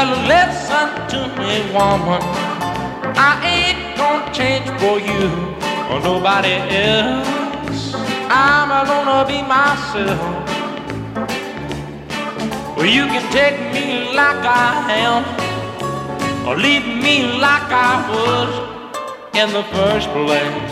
Well, listen to me, woman. I ain't gonna change for you or nobody else. I'm gonna be myself. Well, you can take me like I am, or leave me like I was in the first place.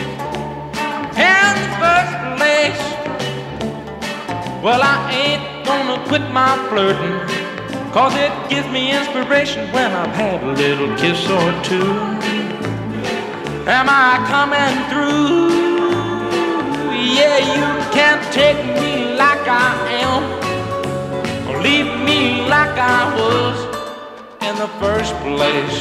In the first place. Well, I ain't gonna quit my flirting, 'cause it gives me inspiration when I've had a little kiss or two. Am I coming through? Yeah, you can't take me like I am, or leave me like I was in the first place.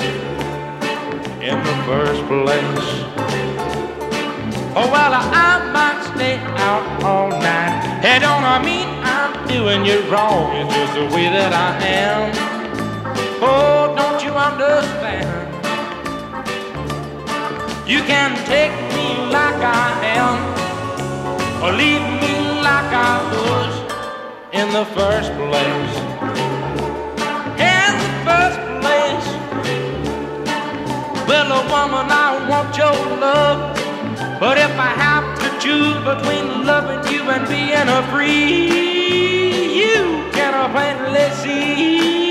In the first place. Oh, well, I might stay out all night. It don't mean I'm doing you wrong. It's just the way that I am. Oh, don't you understand? You can take me like I am, or leave me like I was in the first place. In the first place. Well, a woman, I want your love, but if I have to choose between loving you and being a free, you can plainly see.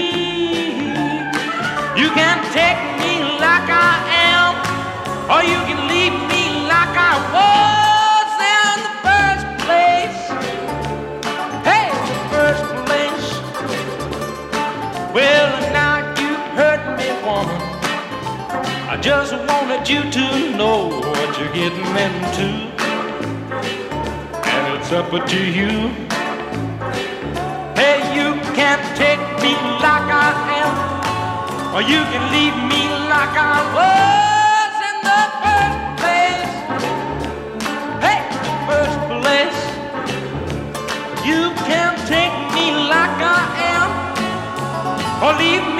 You can take me like I am, or you can leave me like I was in the first place. Hey, the first place. Well, now you've hurt me, woman. I just wanted you to know what you're getting into, and it's up to you. Hey, you can't take me like I am, or you can leave me like I was in the first place. Hey, first place. You can't take me like I am, or leave me